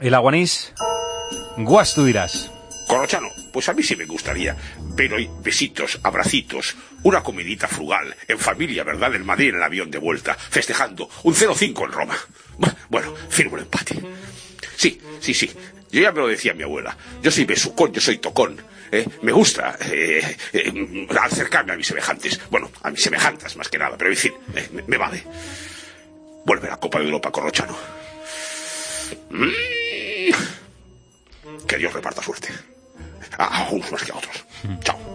el aguanís, guas tú dirás. Corrochano, pues a mí sí me gustaría, pero hay besitos, abracitos, una comidita frugal, en familia, ¿verdad? En Madrid, en el avión de vuelta, festejando un 0-5 en Roma. Bueno, firmo el empate. Sí. Yo ya me lo decía mi abuela. Yo soy besucón, yo soy tocón. Me gusta acercarme a mis semejantes. Bueno, a mis semejantas más que nada, pero en fin, me vale. Vuelve la Copa de Europa, Corrochano. Que Dios reparta suerte. A unos más que a otros. Chao.